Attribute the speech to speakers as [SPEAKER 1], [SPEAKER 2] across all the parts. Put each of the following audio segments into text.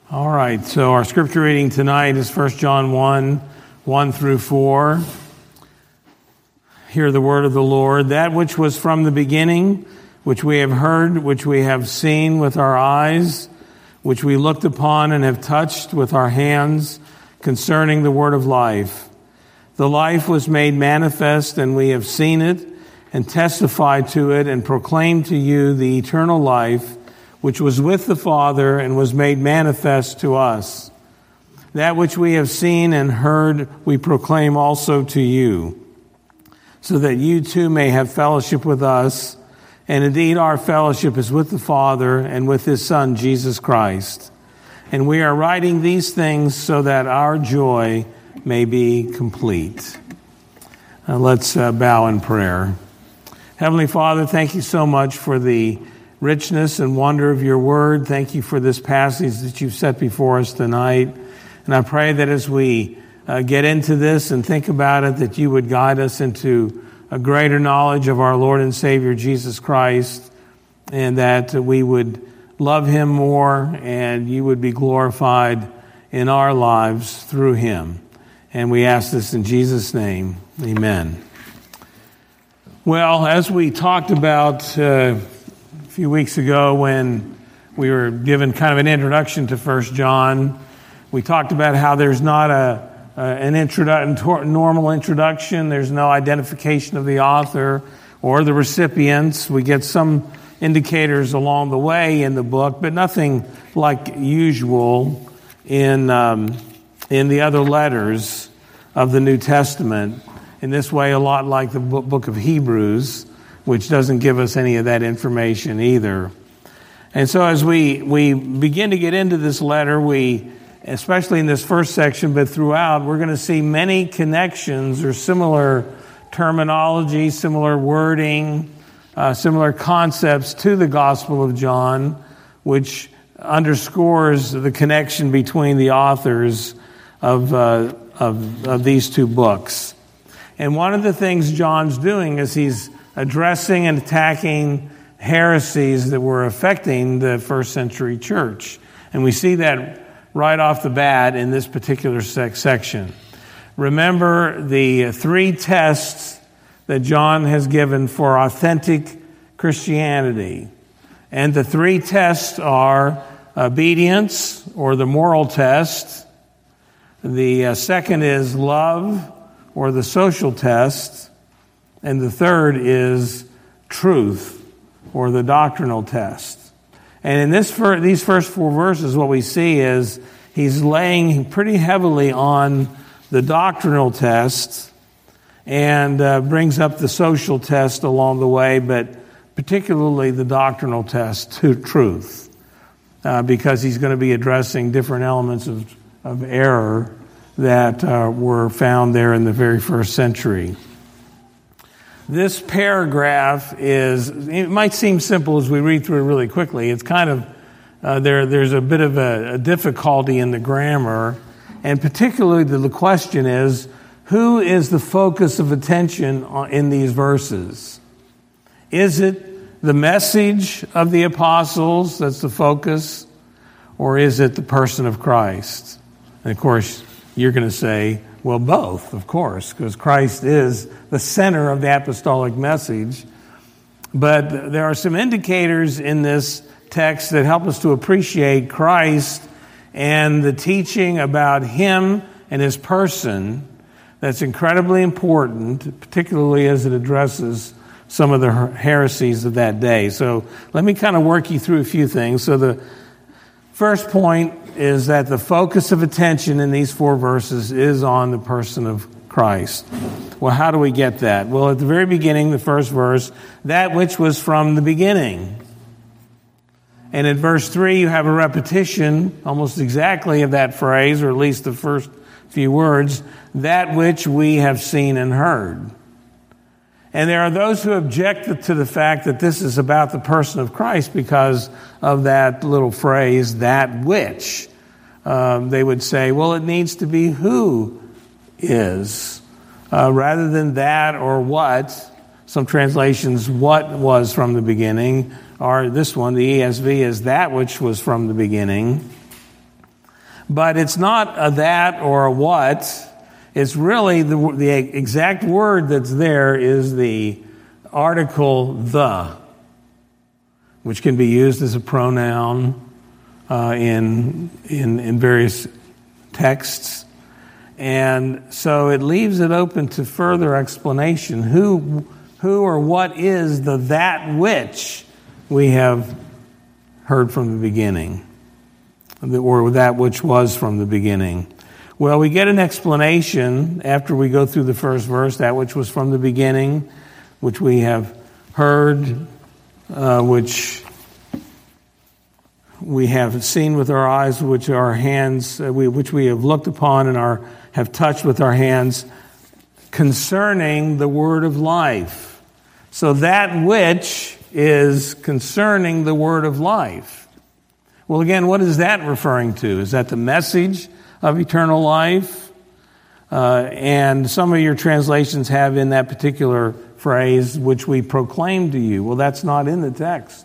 [SPEAKER 1] All right, so our scripture reading tonight is 1 John 1 through 4. Hear the word of the Lord. That which was from the beginning, which we have heard, which we have seen with our eyes, which we looked upon and have touched with our hands, concerning the word of life. The life was made manifest, and we have seen it, and testified to it, and proclaimed to you the eternal life, which was with the Father and was made manifest to us. That which we have seen and heard we proclaim also to you, so that you too may have fellowship with us. And indeed our fellowship is with the Father and with His Son, Jesus Christ. And we are writing these things so that our joy may be complete. Let's bow in prayer. Heavenly Father, thank you so much for the richness and wonder of your word. Thank you for this passage that you've set before us tonight. And I pray that as we get into this and think about it, that you would guide us into a greater knowledge of our Lord and Savior Jesus Christ, and that we would love Him more and you would be glorified in our lives through Him. And we ask this in Jesus' name. Amen. Well, as we talked about a few weeks ago when we were given kind of an introduction to 1 John, we talked about how there's not an normal introduction. There's no identification of the author or the recipients. We get some indicators along the way in the book, but nothing like usual in the other letters of the New Testament. In this way, a lot like the book of Hebrews, which doesn't give us any of that information either. And so as we begin to get into this letter, especially in this first section, but throughout, we're going to see many connections or similar terminology, similar wording, similar concepts to the Gospel of John, which underscores the connection between the authors of these two books. And one of the things John's doing is he's addressing and attacking heresies that were affecting the first century church. And we see that right off the bat in this particular section. Remember the three tests that John has given for authentic Christianity. And the three tests are obedience, or the moral test. The second is love, or the social test. And the third is truth, or the doctrinal test. And in these first four verses, what we see is he's laying pretty heavily on the doctrinal test and brings up the social test along the way, but particularly the doctrinal test to truth, because he's going to be addressing different elements of error that were found there in the very first century. This paragraph it might seem simple as we read through it really quickly. It's kind of, there's a bit of a difficulty in the grammar, and particularly the question is, who is the focus of attention in these verses? Is it the message of the apostles that's the focus, or is it the person of Christ? And of course, you're going to say, well, both, of course, because Christ is the center of the apostolic message. But there are some indicators in this text that help us to appreciate Christ and the teaching about Him and His person that's incredibly important, particularly as it addresses some of the heresies of that day. So let me kind of work you through a few things. So the first point is that the focus of attention in these four verses is on the person of Christ. Well, how do we get that? Well, at the very beginning, the first verse, that which was from the beginning. And in verse 3, you have a repetition almost exactly of that phrase, or at least the first few words, that which we have seen and heard. And there are those who object to the fact that this is about the person of Christ because of that little phrase, that which. They would say, well, it needs to be who is, rather than that or what. Some translations, what was from the beginning, or this one, the ESV, is that which was from the beginning. But it's not a that or a what. It's really the exact word that's there is the article the, which can be used as a pronoun in various texts. And so it leaves it open to further explanation. Who or what is the that which we have heard from the beginning, or that which was from the beginning? Well, we get an explanation after we go through the first verse, that which was from the beginning, which we have heard, which we have seen with our eyes, which our hands, which we have looked upon and have touched with our hands, concerning the word of life. So that which is concerning the word of life. Well, again, what is that referring to? Is that the message of eternal life? And some of your translations have in that particular phrase, which we proclaim to you. Well, that's not in the text.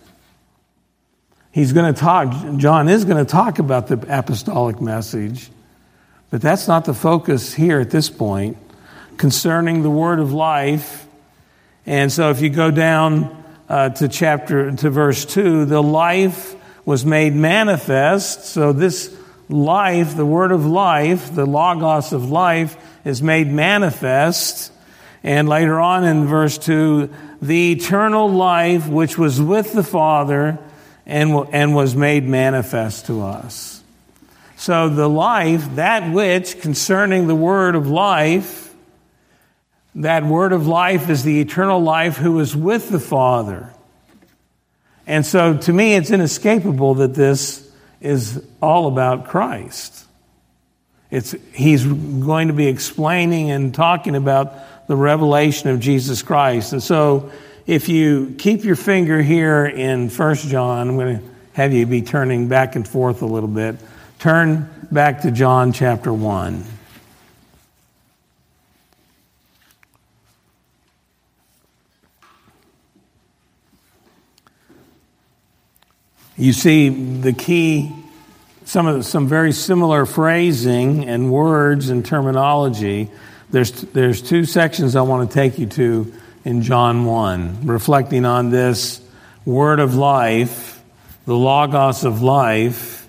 [SPEAKER 1] John is going to talk about the apostolic message, but that's not the focus here at this point, concerning the word of life. And so if you go down to verse 2, the life was made manifest. So this life, the word of life, the logos of life, is made manifest. And later on in verse 2, the eternal life which was with the Father and was made manifest to us. So the life, that which concerning the word of life, that word of life is the eternal life who is with the Father. And so to me, it's inescapable that this is all about Christ. He's going to be explaining and talking about the revelation of Jesus Christ. And so if you keep your finger here in 1 John, I'm going to have you be turning back and forth a little bit. Turn back to John chapter 1. You see the key, some very similar phrasing and words and terminology. There's two sections I want to take you to in John 1, reflecting on this word of life, the logos of life.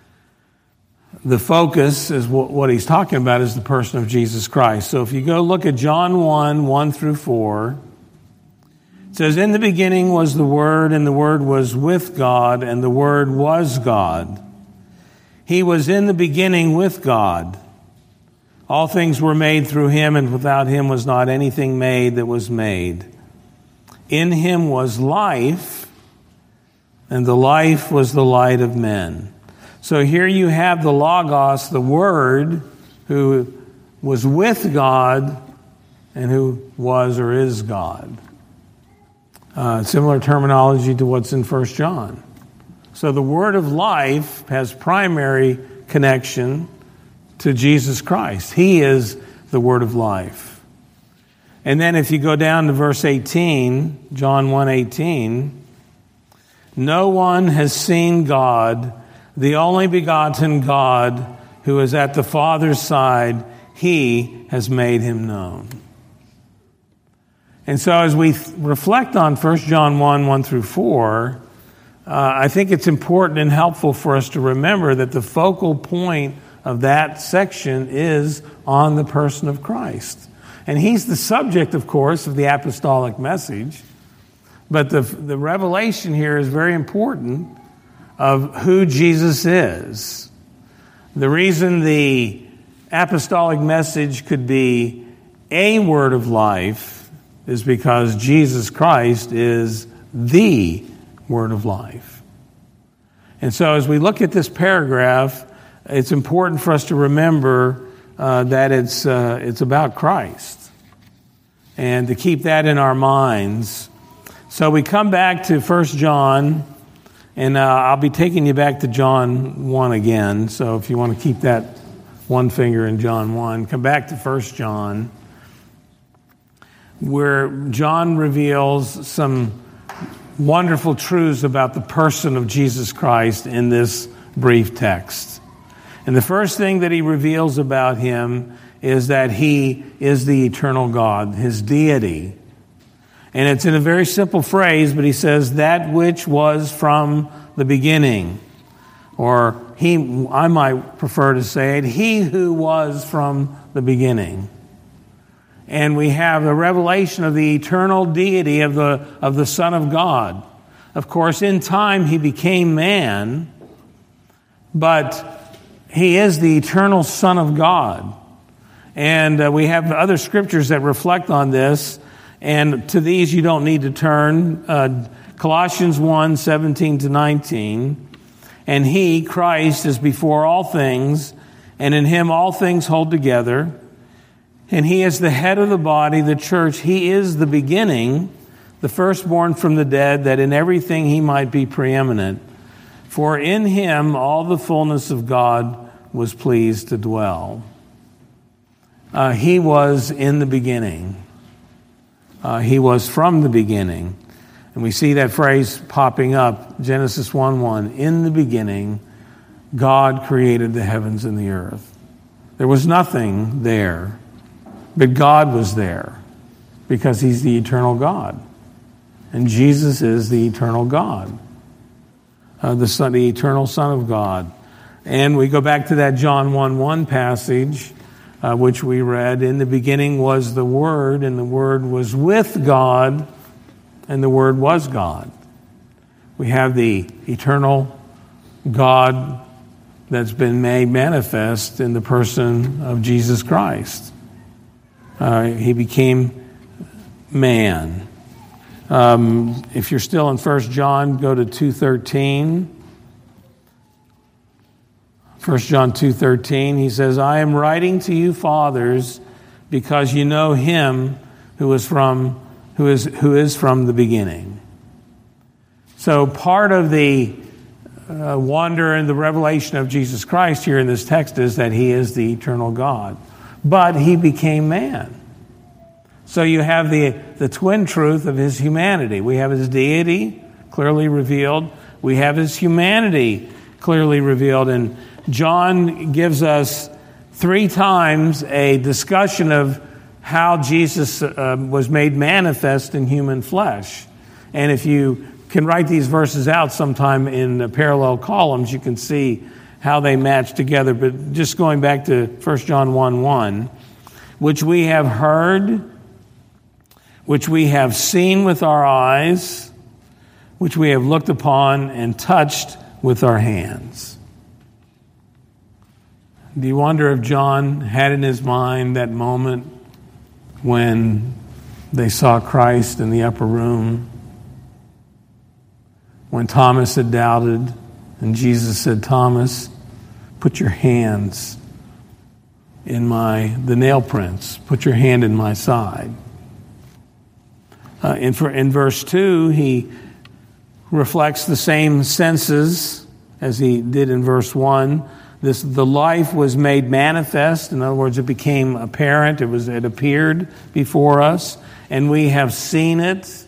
[SPEAKER 1] The focus is what he's talking about is the person of Jesus Christ. So if you go look at John 1 through 4, it says, in the beginning was the Word, and the Word was with God, and the Word was God. He was in the beginning with God. All things were made through him, and without him was not anything made that was made. In him was life, and the life was the light of men. So here you have the Logos, the Word, who was with God and who was or is God. Similar terminology to what's in 1 John. So the word of life has primary connection to Jesus Christ. He is the word of life. And then if you go down to verse 18, John 1:18, no one has seen God, the only begotten God who is at the Father's side, he has made him known. And so as we reflect on 1 John 1 through 4, I think it's important and helpful for us to remember that the focal point of that section is on the person of Christ. And he's the subject, of course, of the apostolic message. But the revelation here is very important of who Jesus is. The reason the apostolic message could be a word of life is because Jesus Christ is the word of life. And so as we look at this paragraph, it's important for us to remember that it's about Christ and to keep that in our minds. So we come back to 1 John, and I'll be taking you back to John 1 again. So if you want to keep that one finger in John 1, come back to 1 John, where John reveals some wonderful truths about the person of Jesus Christ in this brief text. And the first thing that he reveals about him is that he is the eternal God, his deity. And it's in a very simple phrase, but he says, that which was from the beginning. Or I might prefer to say it, he who was from the beginning. And we have the revelation of the eternal deity of the Son of God. Of course, in time he became man, but he is the eternal Son of God. And we have other scriptures that reflect on this. And to these you don't need to turn. Colossians 1:17-19. And he, Christ, is before all things, and in him all things hold together. And he is the head of the body, the church. He is the beginning, the firstborn from the dead, that in everything he might be preeminent. For in him all the fullness of God was pleased to dwell. He was in the beginning. He was from the beginning. And we see that phrase popping up, Genesis 1:1. In the beginning, God created the heavens and the earth. There was nothing there, but God was there because he's the eternal God. And Jesus is the eternal God, the eternal Son of God. And we go back to that John 1:1 passage, which we read. In the beginning was the Word, and the Word was with God, and the Word was God. We have the eternal God that's been made manifest in the person of Jesus Christ. He became man. If you're still in 1 John, go to 2:13. 1 John 2:13, he says, I am writing to you, fathers, because you know him who is from the beginning. So part of the wonder and the revelation of Jesus Christ here in this text is that he is the eternal God. But he became man. So you have the twin truth of his humanity. We have his deity clearly revealed. We have his humanity clearly revealed. And John gives us 3 times a discussion of how Jesus was made manifest in human flesh. And if you can write these verses out sometime in parallel columns, you can see how they match together. But just going back to 1 John 1:1, which we have heard, which we have seen with our eyes, which we have looked upon and touched with our hands. Do you wonder if John had in his mind that moment when they saw Christ in the upper room, when Thomas had doubted, and Jesus said, Thomas, put your hands in the nail prints, put your hand in my side. In verse 2, he reflects the same senses as he did in verse 1. The life was made manifest. In other words, it became apparent. It appeared before us, and we have seen it.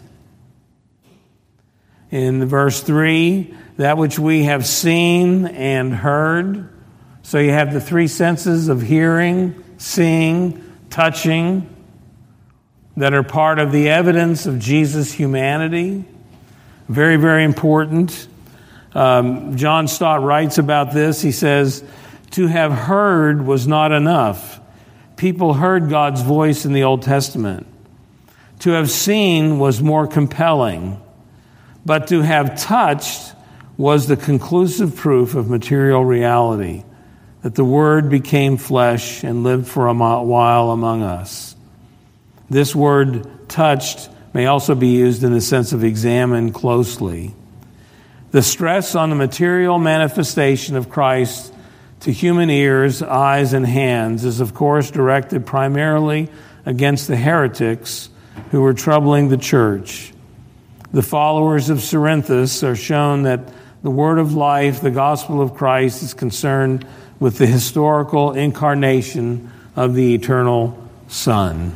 [SPEAKER 1] In verse 3, that which we have seen and heard. So you have the 3 senses of hearing, seeing, touching that are part of the evidence of Jesus' humanity. Very, very important. John Stott writes about this. He says, to have heard was not enough. People heard God's voice in the Old Testament. To have seen was more compelling. But to have touched was the conclusive proof of material reality, that the Word became flesh and lived for a while among us. This word touched may also be used in the sense of examine closely. The stress on the material manifestation of Christ to human ears, eyes, and hands is, of course, directed primarily against the heretics who were troubling the church. The followers of Cerinthus are shown that the word of life, the gospel of Christ, is concerned with the historical incarnation of the eternal Son.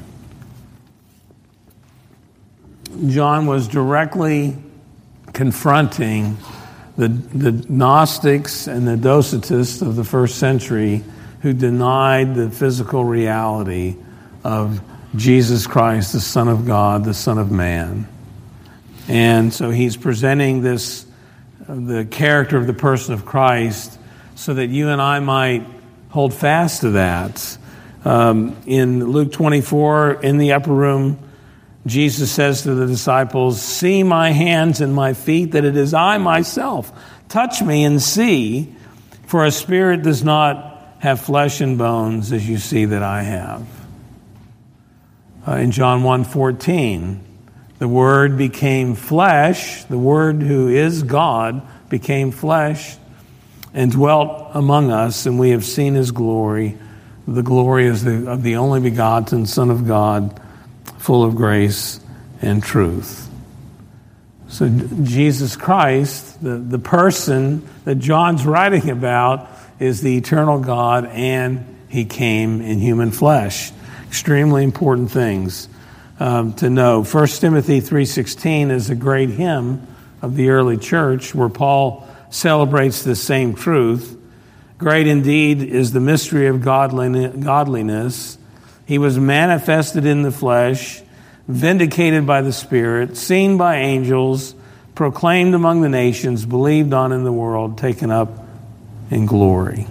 [SPEAKER 1] John was directly confronting the Gnostics and the Docetists of the first century who denied the physical reality of Jesus Christ, the Son of God, the Son of Man. And so he's presenting the character of the person of Christ so that you and I might hold fast to that. In Luke 24, in the upper room, Jesus says to the disciples, "See my hands and my feet, that it is I myself. Touch me and see, for a spirit does not have flesh and bones as you see that I have." In John 1:14, the Word became flesh, the Word who is God became flesh and dwelt among us, and we have seen his glory. The glory is of the only begotten Son of God, full of grace and truth. So Jesus Christ, the person that John's writing about, is the eternal God, and he came in human flesh. Extremely important things to know. 1 Timothy 3:16 is a great hymn of the early church where Paul celebrates the same truth. Great indeed is the mystery of godliness. He was manifested in the flesh, vindicated by the Spirit, seen by angels, proclaimed among the nations, believed on in the world, taken up in glory.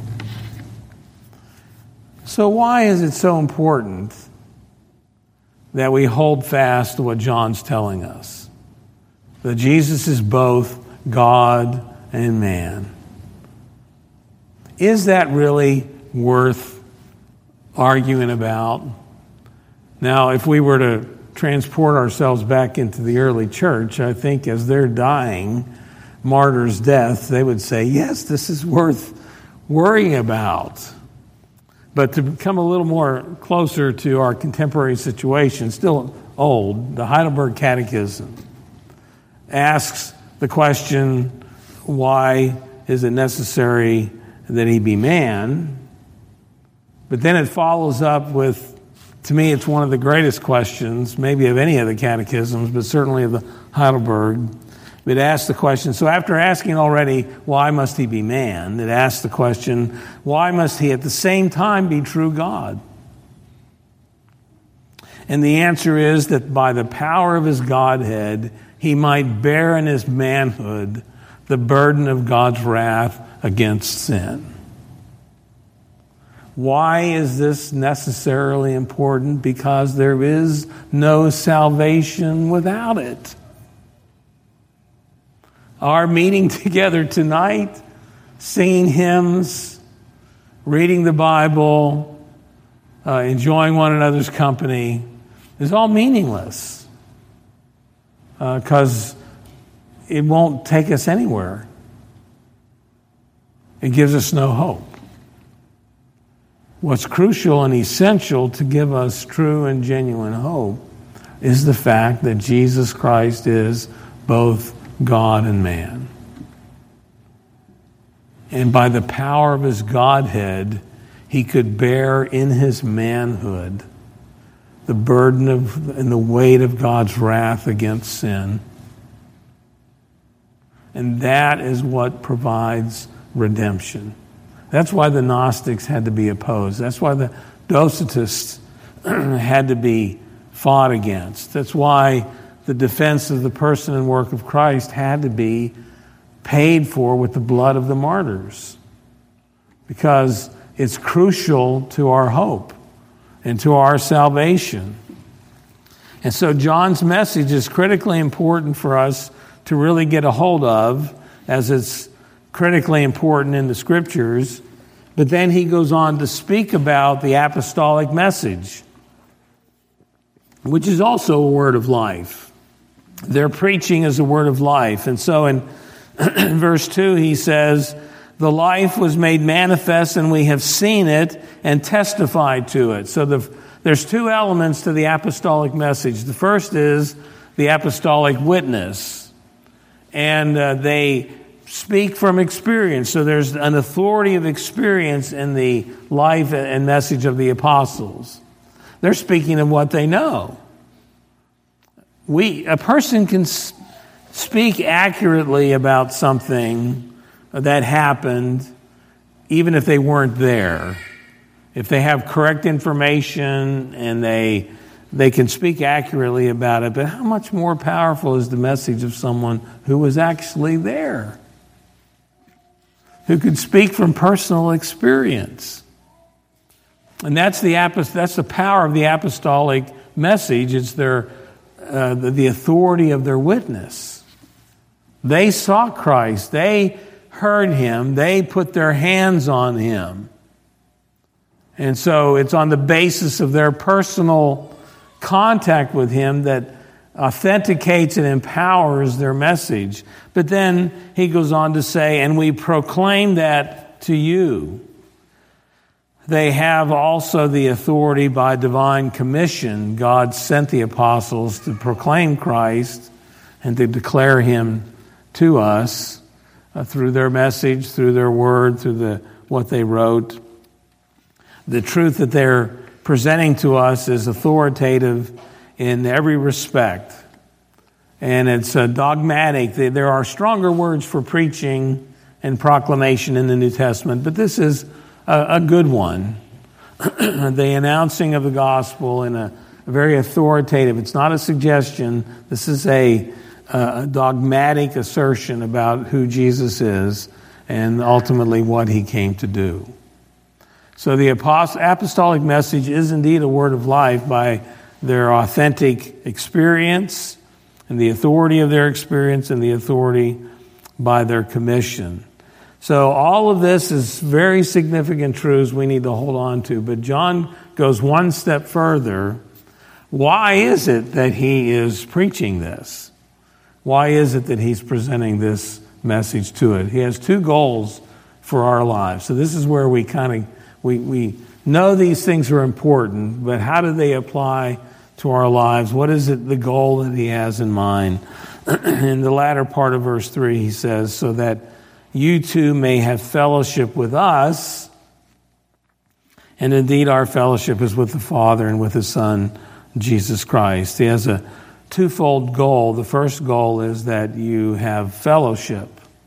[SPEAKER 1] So why is it so important that we hold fast to what John's telling us? That Jesus is both God and man. Is that really worth arguing about? Now, if we were to transport ourselves back into the early church, I think as they're dying, martyr's death, they would say, yes, this is worth worrying about. But to come a little more closer to our contemporary situation, still old, the Heidelberg Catechism asks the question, why is it necessary that he be man? But then it follows up with, to me, it's one of the greatest questions, maybe of any of the catechisms, but certainly of the Heidelberg. It asks the question, so after asking already, why must he be man? It asks the question, why must he at the same time be true God? And the answer is that by the power of his Godhead, he might bear in his manhood the burden of God's wrath against sin. Why is this necessarily important? Because there is no salvation without it. Our meeting together tonight, singing hymns, reading the Bible, enjoying one another's company, is all meaningless because it won't take us anywhere. It gives us no hope. What's crucial and essential to give us true and genuine hope is the fact that Jesus Christ is both God and man. And by the power of his Godhead, he could bear in his manhood the burden of and the weight of God's wrath against sin. And that is what provides redemption. That's why the Gnostics had to be opposed. That's why the Docetists had to be fought against. That's why the defense of the person and work of Christ had to be paid for with the blood of the martyrs. Because it's crucial to our hope and to our salvation. And so John's message is critically important for us to really get a hold of, as it's critically important in the Scriptures. But then he goes on to speak about the apostolic message, which is also a word of life. Their preaching is a word of life. And so in verse 2 he says, the life was made manifest and we have seen it and testified to it. So there's two elements to the apostolic message. The first is the apostolic witness. And they speak from experience. So there's an authority of experience in the life and message of the apostles. They're speaking of what they know. A person speak accurately about something that happened, even if they weren't there. If they have correct information and they can speak accurately about it, but how much more powerful is the message of someone who was actually there, who could speak from personal experience? And that's the power of the apostolic message. It's the authority of their witness. They saw Christ. They heard him. They put their hands on him. And so it's on the basis of their personal contact with him that authenticates and empowers their message. But then he goes on to say, and we proclaim that to you. They have also the authority by divine commission. God sent the apostles to proclaim Christ and to declare him to us through their message, through their word, through what they wrote. The truth that they're presenting to us is authoritative in every respect. And it's dogmatic. There are stronger words for preaching and proclamation in the New Testament, but this is a good one. The announcing of the gospel in a very authoritative. It's not a suggestion. This is a dogmatic assertion about who Jesus is and ultimately what he came to do. So the apostolic message is indeed a word of life by their authentic experience and the authority of their experience and the authority by their commission. So all of this is very significant truths we need to hold on to. But John goes one step further. Why is it that he is preaching this? Why is it that he's presenting this message to it? He has two goals for our lives. So this is where we we know these things are important, but how do they apply to our lives? What is it, the goal that he has in mind? In the latter part of verse 3, he says, so that you too may have fellowship with us. And indeed, our fellowship is with the Father and with his Son, Jesus Christ. He has a twofold goal. The first goal is that you have fellowship.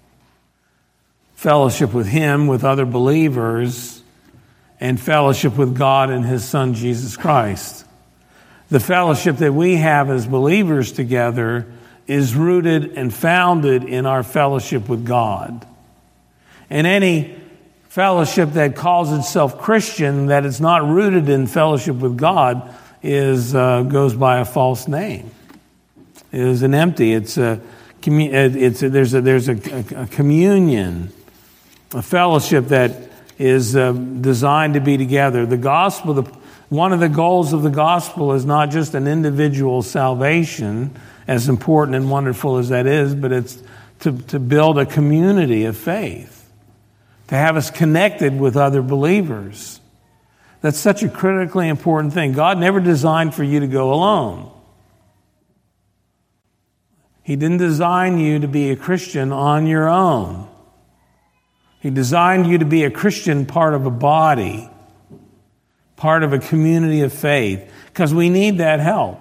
[SPEAKER 1] Fellowship with him, with other believers, and fellowship with God and his Son, Jesus Christ. The fellowship that we have as believers together is rooted and founded in our fellowship with God. And any fellowship that calls itself Christian, that is not rooted in fellowship with God, goes by a false name. It is an empty. There's a communion, a fellowship that is designed to be together. The gospel, one of the goals of the gospel is not just an individual salvation, as important and wonderful as that is, but it's to build a community of faith, to have us connected with other believers. That's such a critically important thing. God never designed for you to go alone. He didn't design you to be a Christian on your own. He designed you to be a Christian, part of a body, part of a community of faith, because we need that help.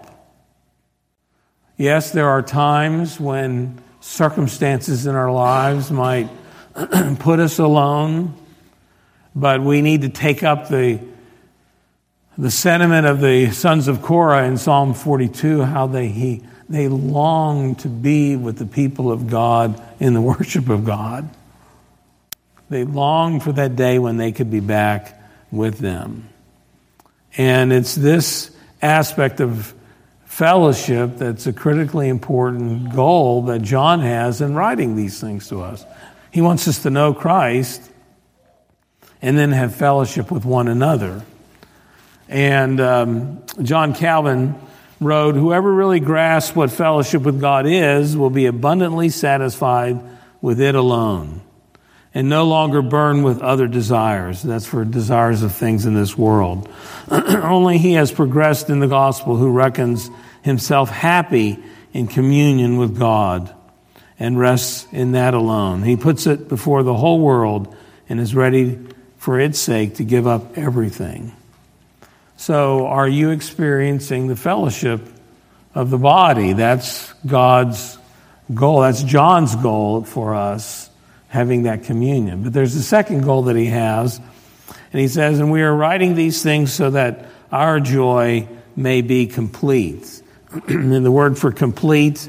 [SPEAKER 1] Yes, there are times when circumstances in our lives might put us alone, but we need to take up the sentiment of the sons of Korah in Psalm 42, how they long to be with the people of God in the worship of God. They long for that day when they could be back with them. And it's this aspect of fellowship that's a critically important goal that John has in writing these things to us. He wants us to know Christ and then have fellowship with one another. And John Calvin wrote, whoever really grasps what fellowship with God is will be abundantly satisfied with it alone and no longer burn with other desires. That's for desires of things in this world. Only he has progressed in the gospel who reckons himself happy in communion with God and rests in that alone. He puts it before the whole world and is ready for its sake to give up everything. So are you experiencing the fellowship of the body? That's God's goal. That's John's goal for us, having that communion. But there's a second goal that he has, and he says, and we are writing these things so that our joy may be complete. And the word for complete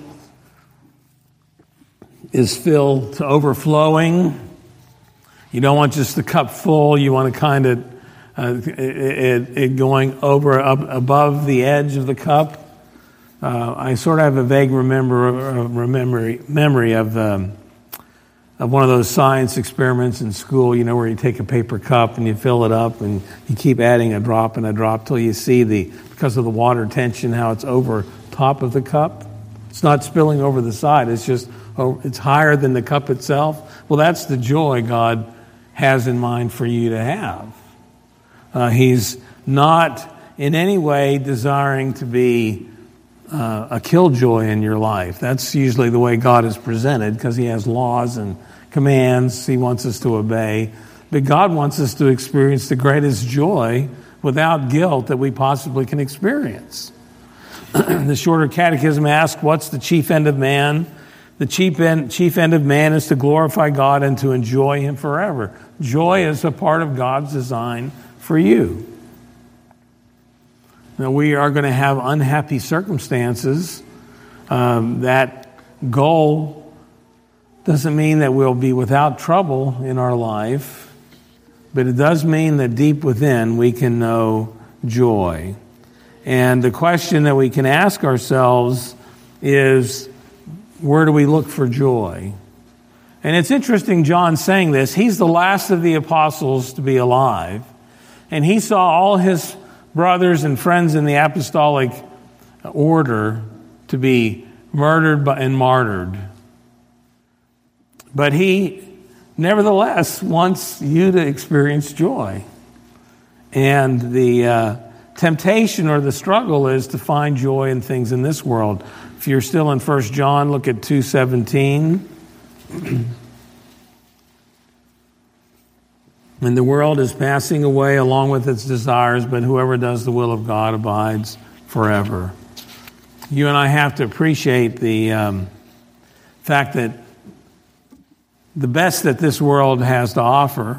[SPEAKER 1] is filled to overflowing. You don't want just the cup full. You want to kind of it going over up above the edge of the cup. I sort of have a vague memory of one of those science experiments in school, where you take a paper cup and you fill it up and you keep adding a drop and a drop till you see because of the water tension, how it's over top of the cup. It's not spilling over the side. It's higher than the cup itself. Well, that's the joy God has in mind for you to have. He's not in any way desiring to be a killjoy in your life. That's usually the way God is presented, because he has laws and commands he wants us to obey. But God wants us to experience the greatest joy without guilt that we possibly can experience. The Shorter Catechism asks, what's the chief end of man? The chief end of man is to glorify God and to enjoy him forever. Joy is a part of God's design for you. Now, we are going to have unhappy circumstances. That goal doesn't mean that we'll be without trouble in our life, but it does mean that deep within we can know joy. And the question that we can ask ourselves is, where do we look for joy? And it's interesting John saying this. He's the last of the apostles to be alive. And he saw all his brothers and friends in the apostolic order to be murdered and martyred. But he nevertheless wants you to experience joy. And the temptation or the struggle is to find joy in things in this world. If you're still in 1 John, look at 2:17. And the world is passing away along with its desires, but whoever does the will of God abides forever. You and I have to appreciate the fact that the best that this world has to offer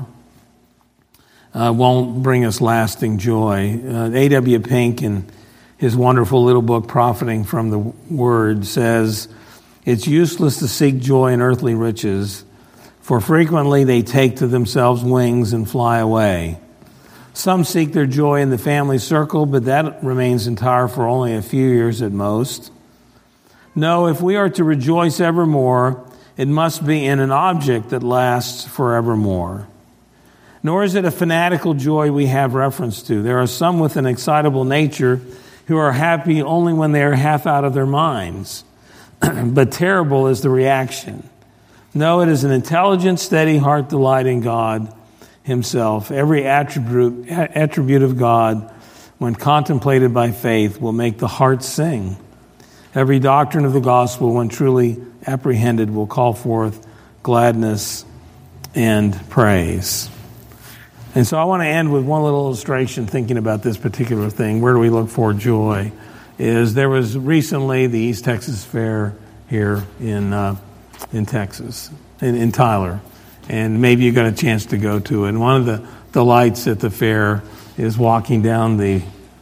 [SPEAKER 1] won't bring us lasting joy. A.W. Pink, in his wonderful little book, Profiting from the Word, says, it's useless to seek joy in earthly riches, for frequently they take to themselves wings and fly away. Some seek their joy in the family circle, but that remains entire for only a few years at most. No, if we are to rejoice evermore, it must be in an object that lasts forevermore. Nor is it a fanatical joy we have reference to. There are some with an excitable nature who are happy only when they are half out of their minds. But terrible is the reaction. No, it is an intelligent, steady heart delight in God himself. Every attribute of God, when contemplated by faith, will make the heart sing. Every doctrine of the gospel, when truly apprehended, will call forth gladness and praise. And so I want to end with one little illustration thinking about this particular thing. Where do we look for joy? There was recently the East Texas Fair here in Texas, in Tyler. And maybe you got a chance to go to it. And one of the delights at the fair is walking down the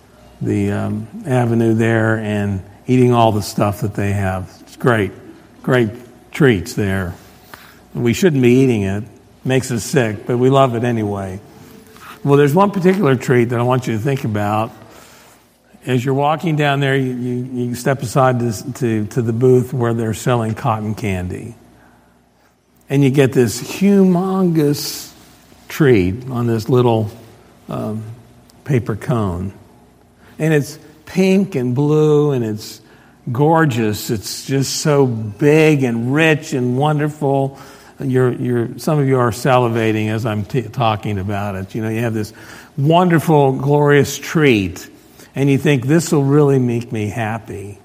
[SPEAKER 1] avenue there and eating all the stuff that they have. It's great treats there. We shouldn't be eating it. It makes us sick, but we love it anyway. Well, there's one particular treat that I want you to think about. As you're walking down there, you step aside to the booth where they're selling cotton candy. And you get this humongous treat on this little paper cone. And it's pink and blue and it's gorgeous. It's just so big and rich and wonderful. Some of you are salivating as I'm talking about it. You have this wonderful, glorious treat, and you think this will really make me happy.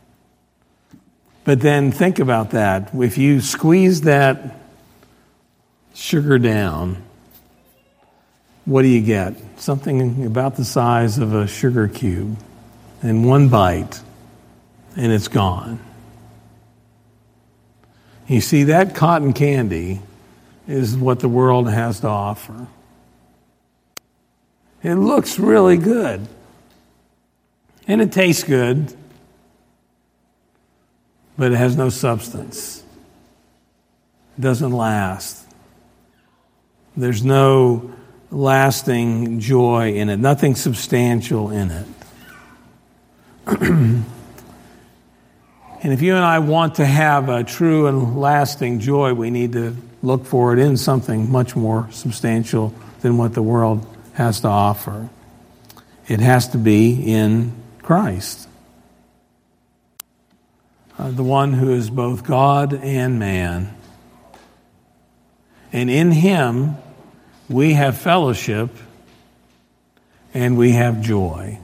[SPEAKER 1] But then think about that. If you squeeze that sugar down, what do you get? Something about the size of a sugar cube, and one bite, and it's gone. You see, that cotton candy is what the world has to offer. It looks really good. And it tastes good. But it has no substance. It doesn't last. There's no lasting joy in it. Nothing substantial in it. And if you and I want to have a true and lasting joy, we need to look for it in something much more substantial than what the world has to offer. It has to be in Christ, the one who is both God and man. And in Him, we have fellowship and we have joy.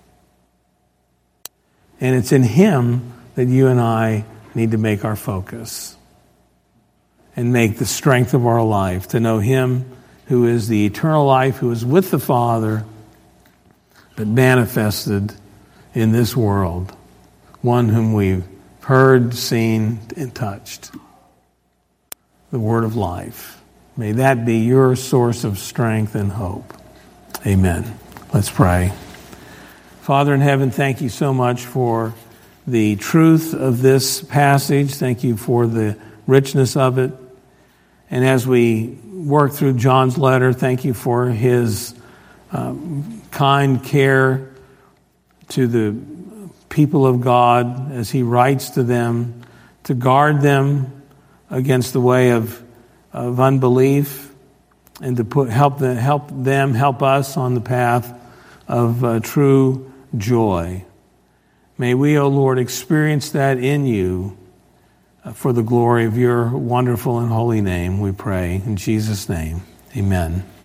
[SPEAKER 1] And it's in Him that you and I need to make our focus and make the strength of our life to know Him who is the eternal life, who is with the Father, but manifested in this world, one whom we've heard, seen, and touched. The Word of life. May that be your source of strength and hope. Amen. Let's pray. Father in heaven, thank you so much for the truth of this passage. Thank you for the richness of it. And as we work through John's letter, thank you for his kind care to the people of God as he writes to them, to guard them against the way of unbelief, and to help us on the path of true joy. May we, O Lord, experience that in you for the glory of your wonderful and holy name, we pray. In Jesus' name, amen.